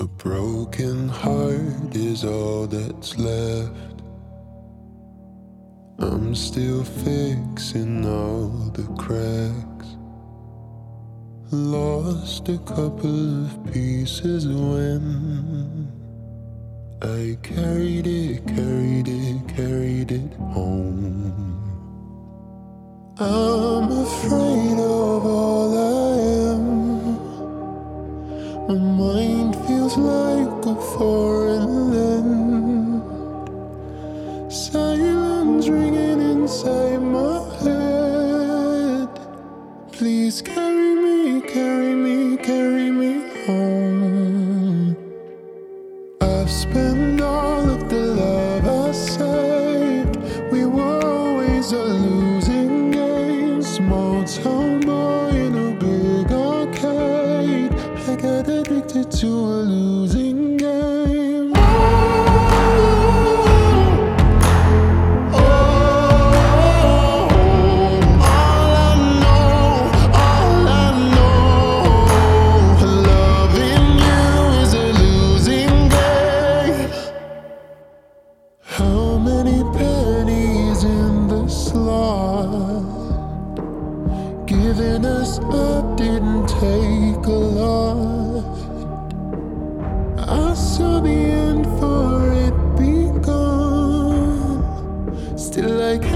A broken heart is all that's left. I'm still fixing all the cracks. Lost a couple of pieces when I carried it home. I'm afraid of all I am. My mind feels like a foreign land. Silence ringing inside my head. Please carry me, carry me, carry me home. I've spent all of the love I saved. We were always a losing game. Small town boy in a big arcade. I got addicted to a losing game. How many pennies in the slot? Giving us up didn't take a lot. I saw the end for it be gone. Still I can't